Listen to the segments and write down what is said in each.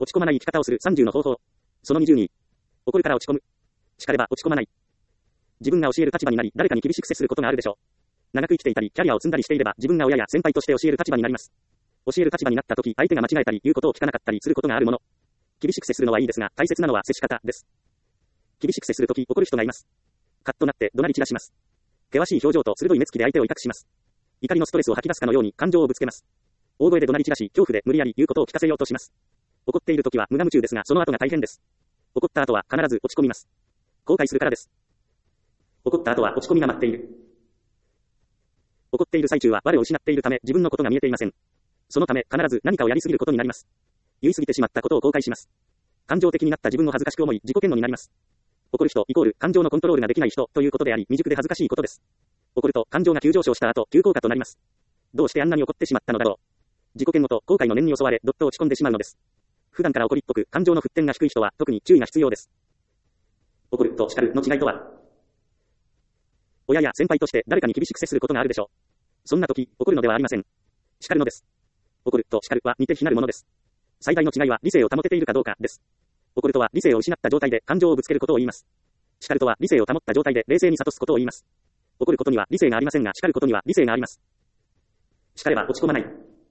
落ち込まない生き方をする30の方法。その22。怒るから落ち込む。叱れば落ち込まない。自分が教える立場になり、誰かに厳しく接することがあるでしょう。長く生きていたり、キャリアを積んだりしていれば、自分が親や先輩として教える立場になります。教える立場になったとき、相手が間違えたり、言うことを聞かなかったりすることがあるもの。厳しく接するのはいいですが、大切なのは接し方です。厳しく接するとき、怒る人がいます。カッとなって怒鳴り散らします。険しい表情と鋭い目つきで相手を威嚇します。怒りのストレスを吐き出すかのように感情をぶつけます。大声で怒鳴り散らし、恐怖で無理やり言うことを聞かせようとします。怒っているときは無我夢中ですが、その後が大変です。怒った後は必ず落ち込みます。後悔するからです。怒った後は落ち込みが待っている。怒っている最中は我を失っているため自分のことが見えていません。そのため必ず何かをやりすぎることになります。言い過ぎてしまったことを後悔します。感情的になった自分を恥ずかしく思い自己嫌悪になります。怒る人イコール感情のコントロールができない人ということであり、未熟で恥ずかしいことです。怒ると感情が急上昇した後、急降下となります。どうしてあんなに怒ってしまったのだろう。自己嫌悪と後悔の念に襲われ、どっと落ち込んでしまうのです。普段から怒りっぽく感情の沸点が低い人は特に注意が必要です。怒ると叱るの違いとは。親や先輩として誰かに厳しく接することがあるでしょう。そんな時、怒るのではありません。叱るのです。怒ると叱るは似て非なるものです。最大の違いは理性を保てているかどうかです。怒るとは理性を失った状態で感情をぶつけることを言います。叱るとは理性を保った状態で冷静に諭すことを言います。怒ることには理性がありませんが、叱ることには理性があります。叱れば落ち込まない。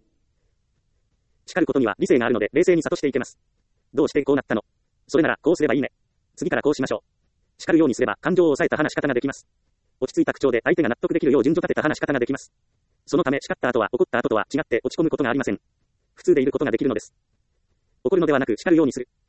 叱ることには理性があるので冷静に諭していけます。どうしてこうなったの？それならこうすればいいね。次からこうしましょう。叱るようにすれば感情を抑えた話し方ができます。落ち着いた口調で相手が納得できるよう順序立てた話し方ができます。そのため叱った後は怒った後とは違って落ち込むことがありません。普通でいることができるのです。怒るのではなく叱るようにする。